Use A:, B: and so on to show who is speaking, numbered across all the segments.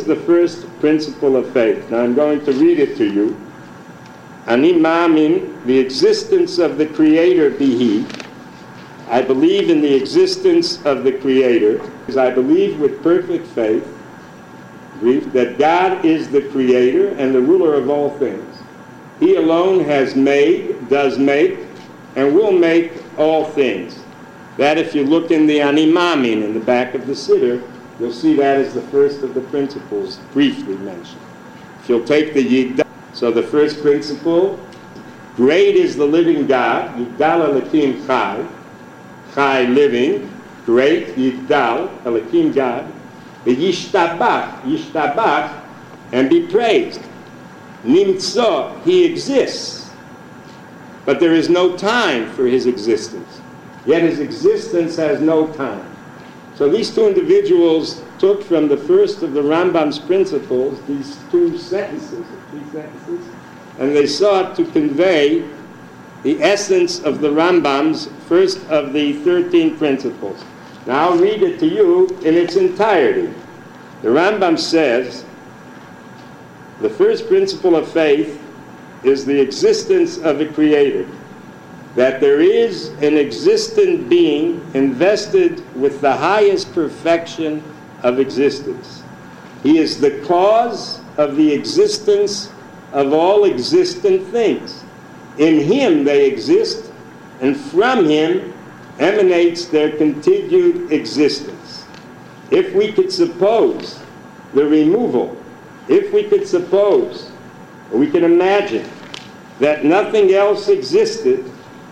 A: is the first principle of faith. Now I'm going to read it to you. Ani ma'amin, the existence of the Creator be He. I believe in the existence of the Creator, because I believe with perfect faith that God is the Creator and the ruler of all things. He alone has made, does make, and will make all things. That, if you look in the Ani Ma'amin in the back of the Siddur, you'll see that is the first of the principles briefly mentioned. If you'll take the Yigdal, so the first principle, great is the living God, Yigdal Elokim Chai, Chai living, great, Yigdal, Elokim God, the Yishtabach, and be praised. Nimtzo, he exists, but there is no time for his existence. Yet his existence has no time. So these two individuals took from the first of the Rambam's principles these two sentences, three sentences, and they sought to convey the essence of the Rambam's first of the 13 principles. Now I'll read it to you in its entirety. The Rambam says, the first principle of faith is the existence of a Creator, that there is an existent being invested with the highest perfection of existence. He is the cause of the existence of all existent things. In Him they exist, and from Him emanates their continued existence. If we could suppose the removal, if we could suppose, or we can imagine that nothing else existed,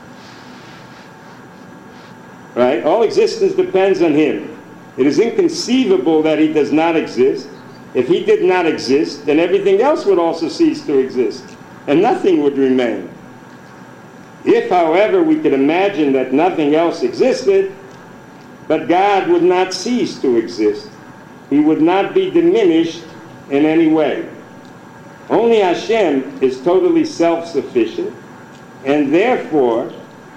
A: right? All existence depends on Him. It is inconceivable that He does not exist. If He did not exist, then everything else would also cease to exist, and nothing would remain. If, however, we could imagine that nothing else existed, but God would not cease to exist, He would not be diminished in any way. Only Hashem is totally self-sufficient, and therefore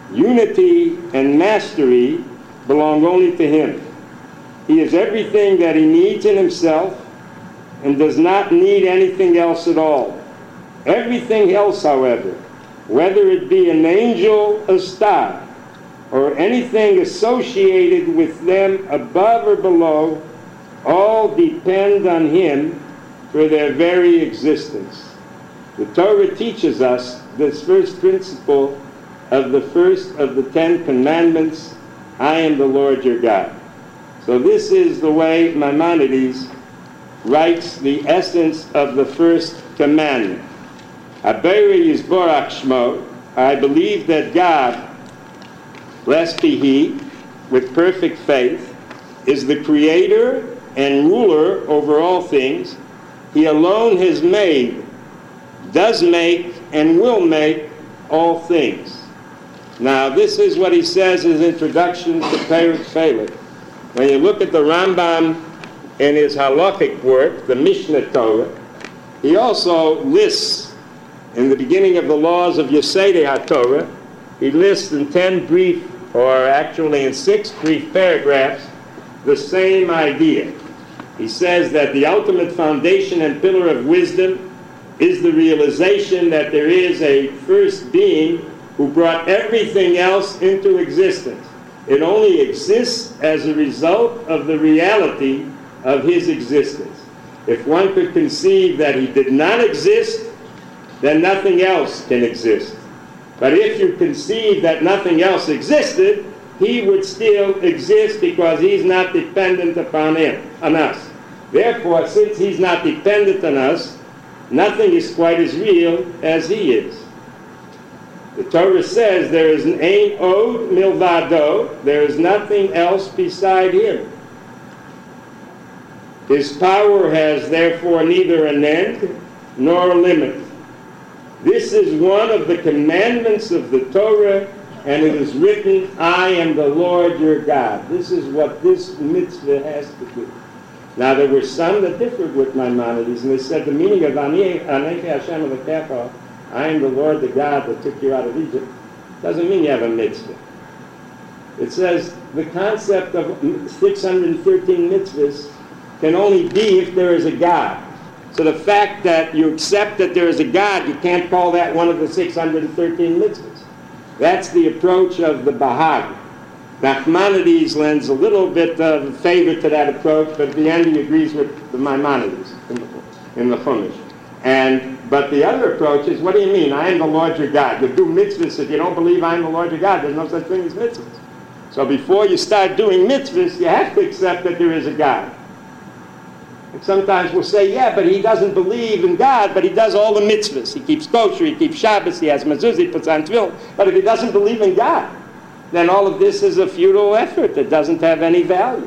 A: unity and mastery belong only to Him. He is everything that He needs in Himself and does not need anything else at all. Everything else, however, whether it be an angel, a star, or anything associated with them above or below, all depend on Him for their very existence. The Torah teaches us this first principle of the first of the 10 commandments, I am the Lord your God. So this is the way Maimonides writes the essence of the first commandment. Haberi Yisborach Shmo, I believe that God, blessed be He, with perfect faith, is the Creator and ruler over all things. He alone has made, does make, and will make all things. Now, this is what he says in his introduction to Perek Phelek. When you look at the Rambam in his halakhic work, the Mishnah Torah, he also lists, in the beginning of the laws of Yesodei HaTorah, he lists in 10 brief, or actually in 6 brief paragraphs, the same idea. He says that the ultimate foundation and pillar of wisdom is the realization that there is a first being who brought everything else into existence. It only exists as a result of the reality of His existence. If one could conceive that He did not exist, then nothing else can exist. But if you conceive that nothing else existed, He would still exist because He's not dependent upon us. Therefore, since He's not dependent on us, nothing is quite as real as He is. The Torah says there is an ein od milvado, there is nothing else beside Him. His power has therefore neither an end nor a limit. This is one of the commandments of the Torah, and it is written, I am the Lord your God. This is what this mitzvah has to do. Now, there were some that differed with Maimonides, and they said the meaning of Anechi Hashem Elokecha, I am the Lord the God that took you out of Egypt, doesn't mean you have a mitzvah. It says the concept of 613 mitzvahs can only be if there is a God. So the fact that you accept that there is a God, you can't call that one of the 613 mitzvahs. That's the approach of the Bahag. Nachmanides lends a little bit of favor to that approach, but at the end he agrees with the Maimonides in the Chumash. But the other approach is, what do you mean? I am the Lord your God. You do mitzvahs. If you don't believe I am the Lord your God, there's no such thing as mitzvahs. So before you start doing mitzvahs, you have to accept that there is a God. And sometimes we'll say, yeah, but he doesn't believe in God, but he does all the mitzvahs. He keeps kosher, he keeps Shabbos, he has mezuzah, he puts on tefillin. But if he doesn't believe in God, then all of this is a futile effort that doesn't have any value.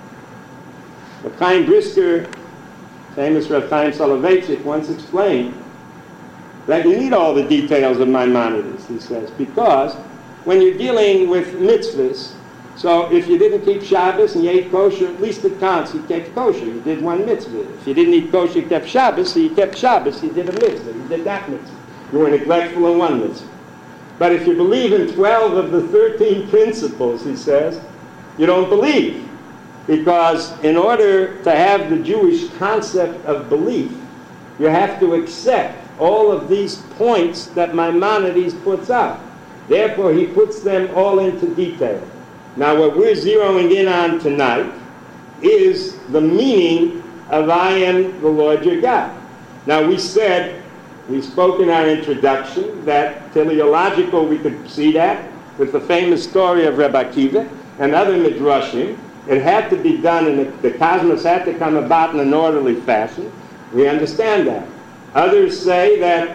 A: Rav Chaim Brisker, famous Rav Chaim Soloveitchik, once explained that you need all the details of Maimonides, he says, because when you're dealing with mitzvahs, so if you didn't keep Shabbos and you ate kosher, at least it counts. You kept kosher. You did one mitzvah. If you didn't eat kosher, you kept Shabbos, so you kept Shabbos. You did a mitzvah. You did that mitzvah. You were neglectful in one mitzvah. But if you believe in 12 of the 13 principles, he says, you don't believe. Because in order to have the Jewish concept of belief, you have to accept all of these points that Maimonides puts out. Therefore, he puts them all into detail. Now, what we're zeroing in on tonight is the meaning of I am the Lord your God. Now, we spoke in our introduction that teleological, we could see that with the famous story of Rebbe Akiva and other midrashim. It had to be done, and the cosmos had to come about in an orderly fashion. We understand that. Others say that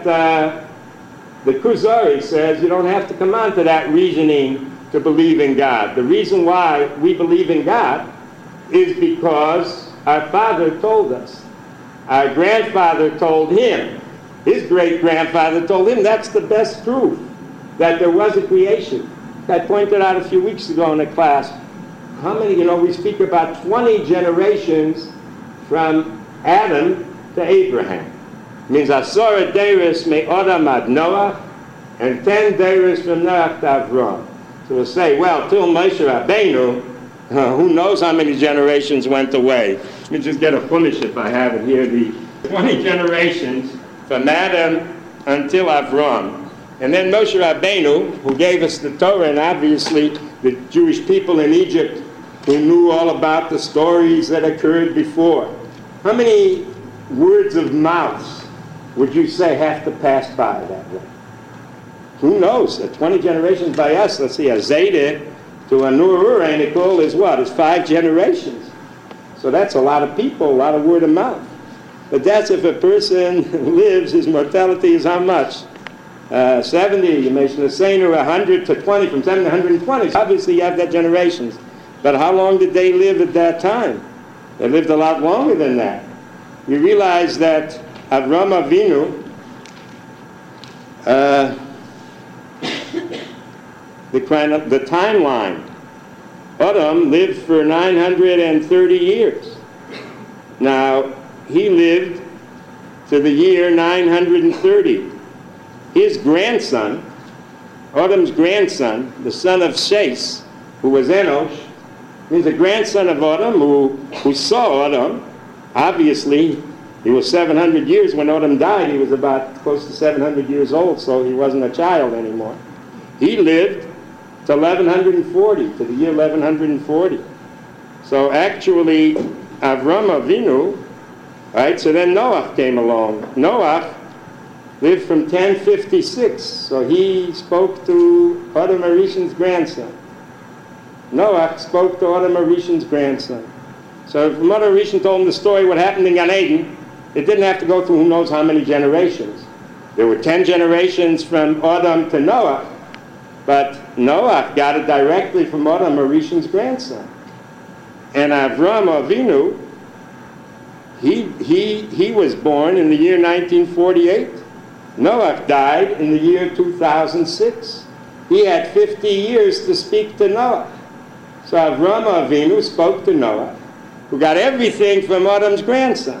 A: the Kuzari says you don't have to come on to that reasoning to believe in God. The reason why we believe in God is because our father told us. Our grandfather told him. His great-grandfather told him. That's the best proof that there was a creation. I pointed out a few weeks ago in a class, how many, we speak about 20 generations from Adam to Abraham. It means Asora Deris me Odam ad Noah, and 10 Deris from Noah to Avram. So we'll say, well, till Moshe Rabbeinu, who knows how many generations went away. Let me just get a Chumash if I have it here. The 20 generations from Adam until Avram. And then Moshe Rabbeinu, who gave us the Torah, and obviously the Jewish people in Egypt who knew all about the stories that occurred before. How many words of mouths would you say have to pass by that way? Who knows? 20 generations by us, let's see, a Zaydah to a Nur Uranikul is what? It's 5 generations. So that's a lot of people, a lot of word of mouth. But that's if a person lives, his mortality is how much? 70, you mentioned the Sainer, 100 to 20, from 7 to 120. So obviously you have that generations. But how long did they live at that time? They lived a lot longer than that. You realize that Avram Avinu, the timeline, Adam lived for 930 years. Now, he lived to the year 930. His grandson, Adam's grandson, the son of Shes, who was Enosh, means the grandson of Adam who saw Adam. Obviously, he was 700 years when Adam died. He was about close to 700 years old, so he wasn't a child anymore. He lived to 1140, to the year 1140. So actually, Avram Avinu, right, so then Noah came along. Noah lived from 1056, so he spoke to Adam Arishan's grandson. Noah spoke to Adam Arishan's grandson. So if Adam Arishan told him the story what happened in Gan Eden, it didn't have to go through who knows how many generations. There were 10 generations from Adam to Noah, but Noah got it directly from Adam Arishan's grandson. And Avram Avinu, he was born in the year 1948. Noah died in the year 2006. He had 50 years to speak to Noah. So Avram Avinu spoke to Noah, who got everything from Adam's grandson.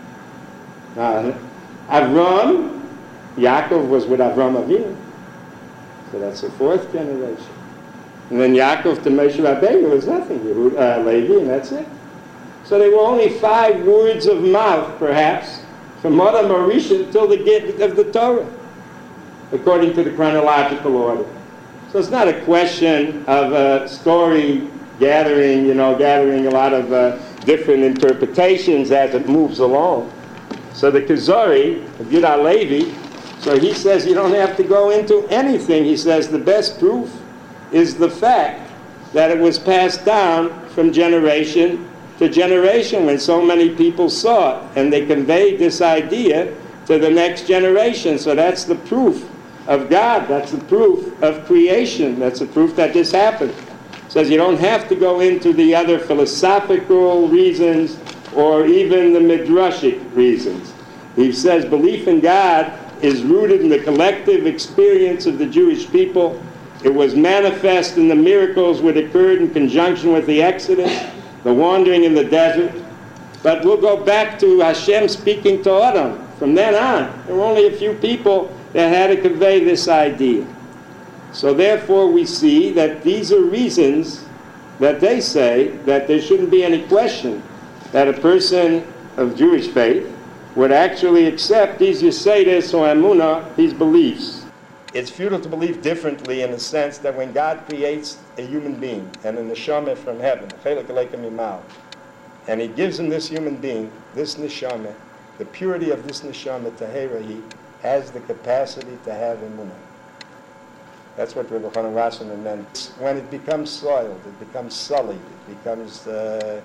A: Avram, Yaakov was with Avram Avinu. So that's the 4th generation. And then Yaakov to Moshe Rabbeinu was nothing. Levi, and that's it. So there were only 5 words of mouth, perhaps, from Adam Arisha till the gift of the Torah, according to the chronological order. So it's not a question of a story gathering a lot of different interpretations as it moves along. So the Kuzari of Yehuda Levi, so he says you don't have to go into anything. He says the best proof is the fact that it was passed down from generation to generation when so many people saw it, and they conveyed this idea to the next generation. So that's the proof of God. That's the proof of creation. That's the proof that this happened. It says you don't have to go into the other philosophical reasons or even the midrashic reasons. He says belief in God is rooted in the collective experience of the Jewish people. It was manifest in the miracles which occurred in conjunction with the Exodus, the wandering in the desert. But we'll go back to Hashem speaking to Adam. From then on, there were only a few people that had to convey this idea. So therefore we see that these are reasons that they say that there shouldn't be any question that a person of Jewish faith would actually accept these Yesodis or Emunah, these beliefs. It's futile to believe differently in the sense that when God creates a human being and a neshama from heaven, and he gives him this human being, this neshama, the purity of this neshama, tahera, has the capacity to have emunah. That's what Rebbe Chanan Wasserman meant. When it becomes soiled, it becomes sullied, it becomes, a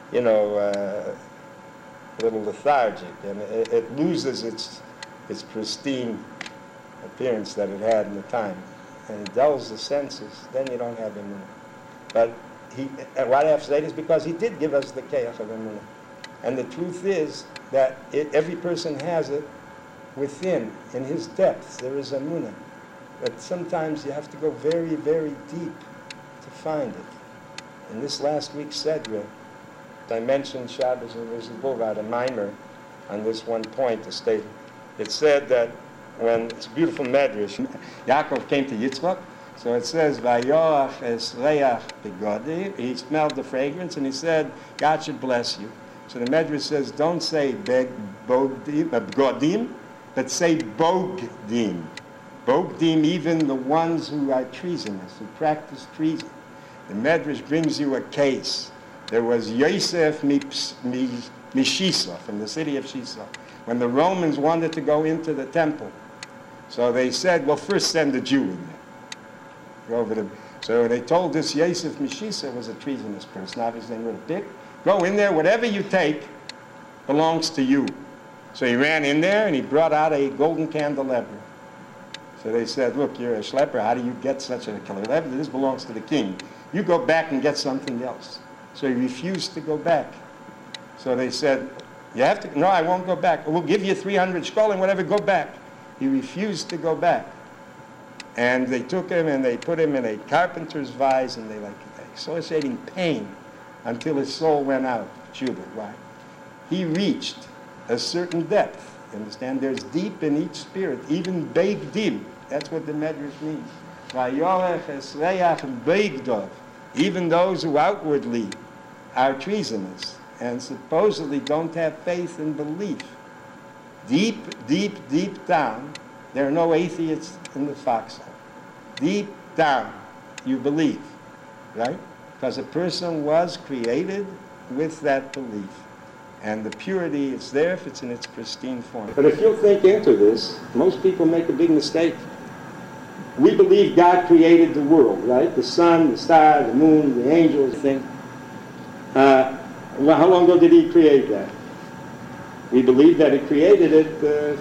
A: little lethargic, and it loses its pristine appearance that it had in the time, and it dulls the senses. Then you don't have emunah. But what I have to say is because he did give us the keach of emunah, and the truth is that every person has it within, in his depths. There is emunah, but sometimes you have to go very, very deep to find it. In this last week's Sedra, I mentioned Shabbos and Rizal Boulevard, a mimer on this one point to state. It said that when it's a beautiful medrash, Yaakov came to Yitzchak, so it says, Vayoach es reach begodi, he smelled the fragrance, and he said, God should bless you. So the medrash says, don't say begodim, but say bogdim. Bogdim, even the ones who are treasonous, who practice treason. The medrash brings you a case. There was Yosef Mishisah, from the city of Shisah, when the Romans wanted to go into the temple. So they said, well, first send a Jew in there. Go over to, so they told this Yosef Mishisah was a treasonous person. Obviously, they would have picked. Go in there, whatever you take belongs to you. So he ran in there and he brought out a golden candelabra. So they said, look, you're a schlepper. How do you get such a candelabra? This belongs to the king. You go back and get something else. So he refused to go back. So they said, you have to, no, I won't go back. We'll give you 300 shkolim, whatever, go back. He refused to go back. And they took him and they put him in a carpenter's vise, and they associating pain until his soul went out. Why? He reached a certain depth. You understand? There's deep in each spirit, even beigdim. That's what the medrash means. Vayorech es reach beigdov. Even those who outwardly are treasonous and supposedly don't have faith and belief. Deep, deep, deep down, there are no atheists in the foxhole. Deep down, you believe, right? Because a person was created with that belief. And the purity is there if it's in its pristine form. But if you'll think into this, most people make a big mistake. We believe God created the world, right? The sun, the stars, the moon, the angels, thing. Well, how long ago did he create that? We believe that he created it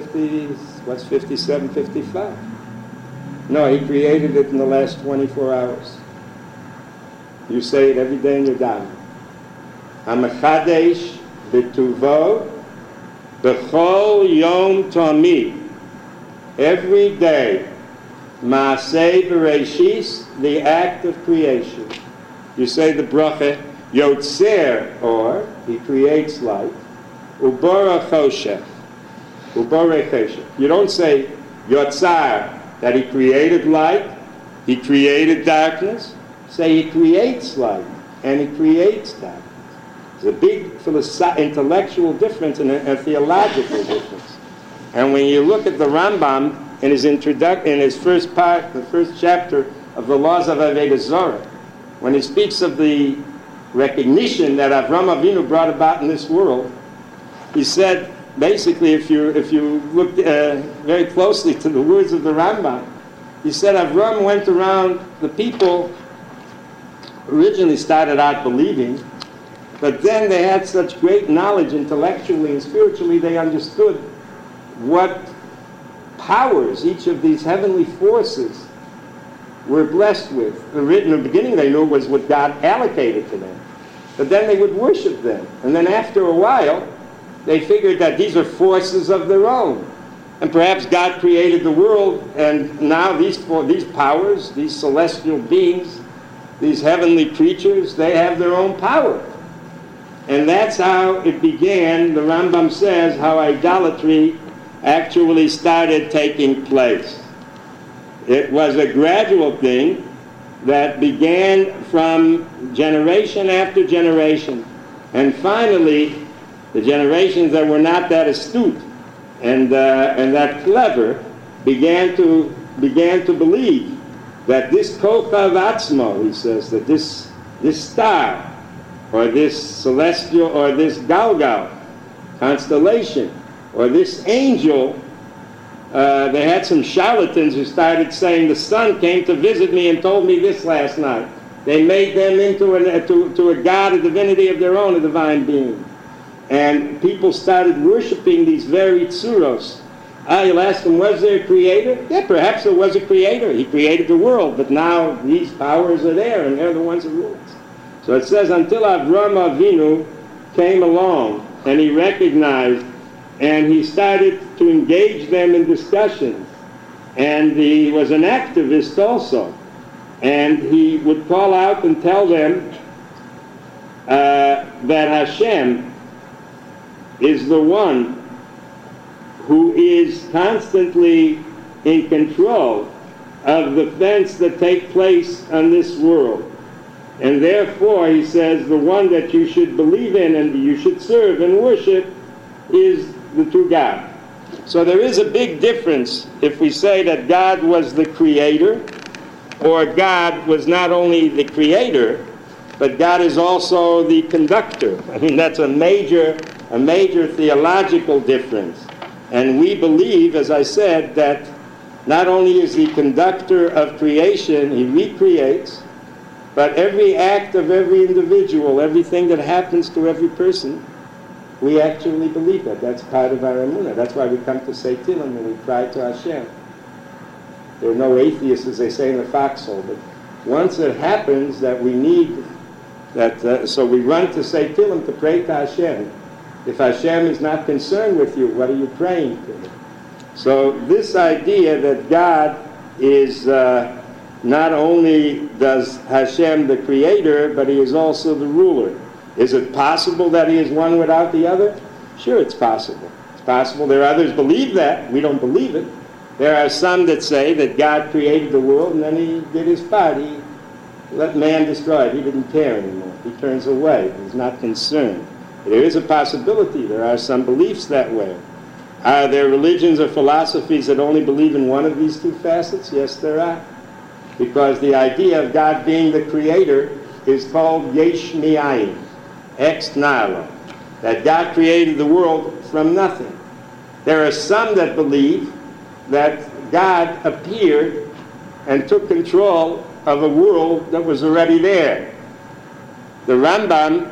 A: 57, 55. No, he created it in the last 24 hours. You say it every day in your daven. Hamachadesh b'tuvo b'chol yom tamid. Every day. Maaseh Bereshis, the act of creation. You say the bracha, Yotzer, or he creates light, Ubora Choshech, Ubora Choshech. You don't say Yotzar, that he created light, he created darkness. Say he creates light, and he creates darkness. There's a big intellectual difference and a theological difference. And when you look at the Rambam in his in his first part, the first chapter of the Laws of Avodah Zarah, when he speaks of the recognition that Avram Avinu brought about in this world, he said, basically, if you look very closely to the words of the Rambam, he said Avram went around, the people originally started out believing, but then they had such great knowledge intellectually and spiritually, they understood what powers each of these heavenly forces were blessed with. In the beginning they knew was what God allocated to them, but then they would worship them. And then after a while, they figured that these are forces of their own. And perhaps God created the world, and now these powers, these celestial beings, these heavenly creatures, they have their own power. And that's how it began. The Rambam says how idolatry actually started taking place. It was a gradual thing that began from generation after generation. And finally, the generations that were not that astute and that clever began to believe that this Kochav Atzmo, he says, that this star, or this celestial, or this Galgal constellation, or this angel, they had some charlatans who started saying, the sun came to visit me and told me this last night. They made them into to a god, a divinity of their own, a divine being. And people started worshiping these very tsuros. You'll ask them, was there a creator? Yeah, perhaps there was a creator. He created the world, but now these powers are there, and they're the ones who rule us. So it says, until Avram Avinu came along, and he recognized, and he started to engage them in discussions. And he was an activist also. And he would call out and tell them that Hashem is the one who is constantly in control of the events that take place on this world. And therefore, he says, the one that you should believe in and you should serve and worship is the true God. So there is a big difference if we say that God was the creator, or God was not only the creator, but God is also the conductor. I mean, that's a major theological difference. And we believe, as I said, that not only is he conductor of creation, he recreates, but every act of every individual, everything that happens to every person, we actually believe that. That's part of our emunah. That's why we come to say Tehillim and we cry to Hashem. There are no atheists, as they say in the foxhole, but once it happens that we need that, so we run to say Tehillim to pray to Hashem. If Hashem is not concerned with you, what are you praying to? So this idea that God is not only does Hashem the creator, but he is also the ruler. Is it possible that he is one without the other? Sure, it's possible. It's possible. There are others believe that. We don't believe it. There are some that say that God created the world and then he did his part. He let man destroy it. He didn't care anymore. He turns away. He's not concerned. There is a possibility. There are some beliefs that way. Are there religions or philosophies that only believe in one of these two facets? Yes, there are. Because the idea of God being the creator is called yesh mi'ayin, ex nihilo, that God created the world from nothing. There are some that believe that God appeared and took control of a world that was already there. The Rambam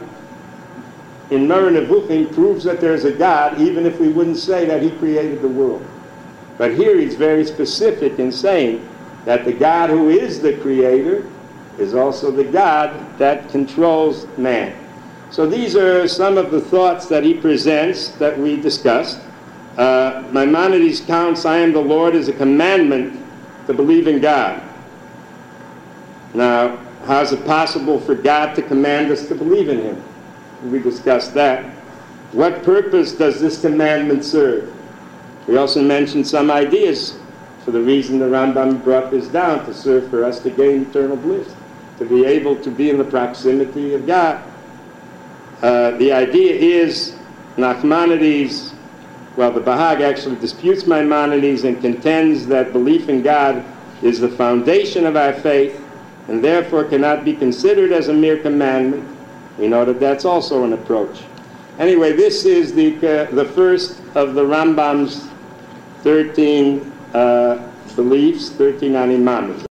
A: in Moreh Nevuchim proves that there's a God, even if we wouldn't say that he created the world. But here he's very specific in saying that the God who is the creator is also the God that controls man. So these are some of the thoughts that he presents that we discussed. Maimonides counts I am the Lord as a commandment to believe in God. Now, how is it possible for God to command us to believe in him? We discussed that. What purpose does this commandment serve? We also mentioned some ideas for the reason the Rambam brought this down, to serve for us to gain eternal bliss, to be able to be in the proximity of God. The idea is Nachmanides, well, the Bahag actually disputes Maimonides and contends that belief in God is the foundation of our faith and therefore cannot be considered as a mere commandment. We know that that's also an approach. Anyway, this is the first of the Rambam's 13 beliefs, 13 animamis.